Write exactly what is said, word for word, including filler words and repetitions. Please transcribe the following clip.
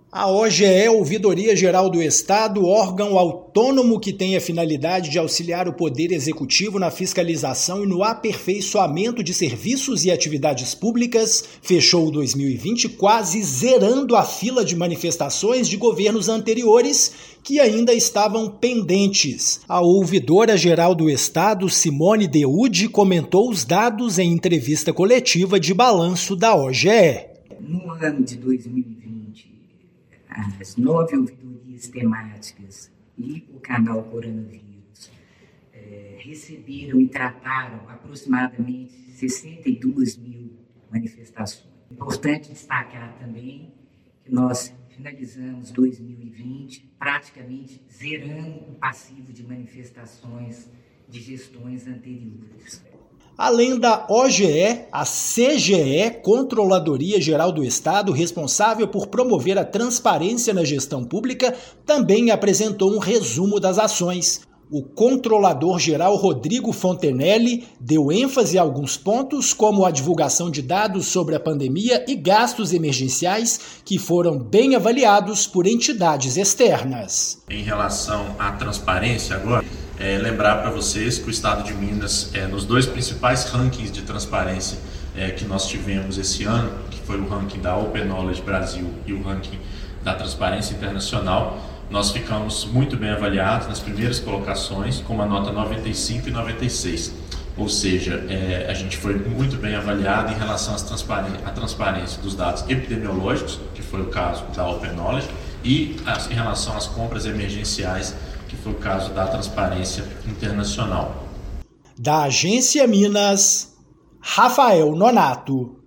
A O G E, Ouvidoria Geral do Estado, órgão autônomo que tem a finalidade de auxiliar o Poder Executivo na fiscalização e no aperfeiçoamento de serviços e atividades públicas, fechou dois mil e vinte quase zerando a fila de manifestações de governos anteriores que ainda estavam pendentes. A Ouvidora Geral do Estado, Simone Deude, comentou os dados em entrevista coletiva de balanço da O G E. No ano de dois mil e vinte, as nove ouvidorias temáticas e o canal Coronavírus eh, receberam e trataram aproximadamente sessenta e duas mil manifestações. Importante destacar também que nós finalizamos dois mil e vinte praticamente zerando o passivo de manifestações de gestões anteriores. Além da O G E, a C G E, Controladoria Geral do Estado, responsável por promover a transparência na gestão pública, também apresentou um resumo das ações. O controlador-geral Rodrigo Fontenelle deu ênfase a alguns pontos, como a divulgação de dados sobre a pandemia e gastos emergenciais, que foram bem avaliados por entidades externas. Em relação à transparência agora, É, lembrar para vocês que o Estado de Minas, é, nos dois principais rankings de transparência é, que nós tivemos esse ano, que foi o ranking da Open Knowledge Brasil e o ranking da Transparência Internacional, nós ficamos muito bem avaliados nas primeiras colocações, com uma nota noventa e cinco e noventa e seis. Ou seja, é, a gente foi muito bem avaliado em relação às transparência, à transparência dos dados epidemiológicos, que foi o caso da Open Knowledge, e as, em relação às compras emergenciais, que foi o caso da Transparência Internacional. Da Agência Minas, Rafael Nonato.